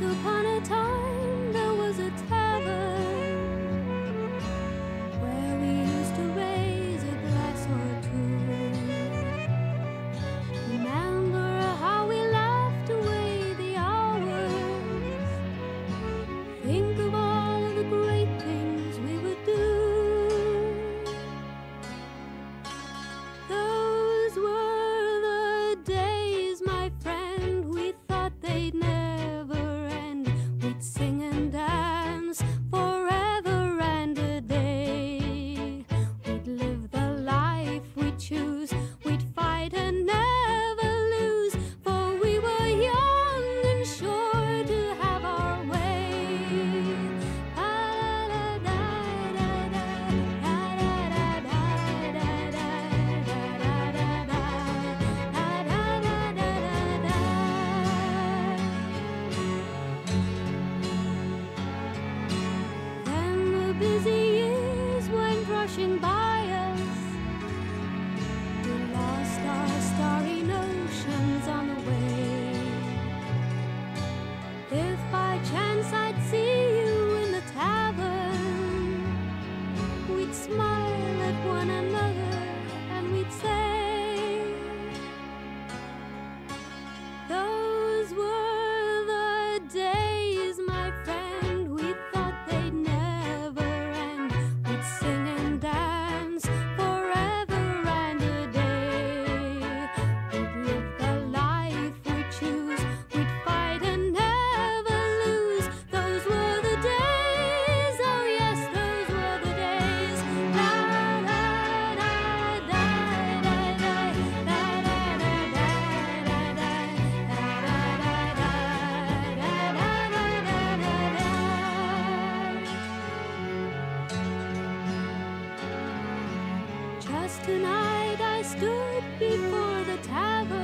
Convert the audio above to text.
upon a time there was a tavern where we used to raise a glass or two. Remember how we laughed away the hours? Think of all of the great things we would do. Those were the days, my friend, we thought they'd never end. We'd sing and dance forever and a day. We'd live the life we'd choose. We'd fight and never lose, for we were young and sure to have our way. Then the busy years went rushing by us. We lost our starry notions on the way. If by chance I'd see you in the tavern, we'd smile at one another and we'd say, those were the days, my friend, we thought they'd never end. We'd sing and dance forever and a day. We'd live the life we choose. We'd fight and never lose. Those were the days, oh yes, those were the days. La la da da da da da da da da da Just tonight I stood before the tavern.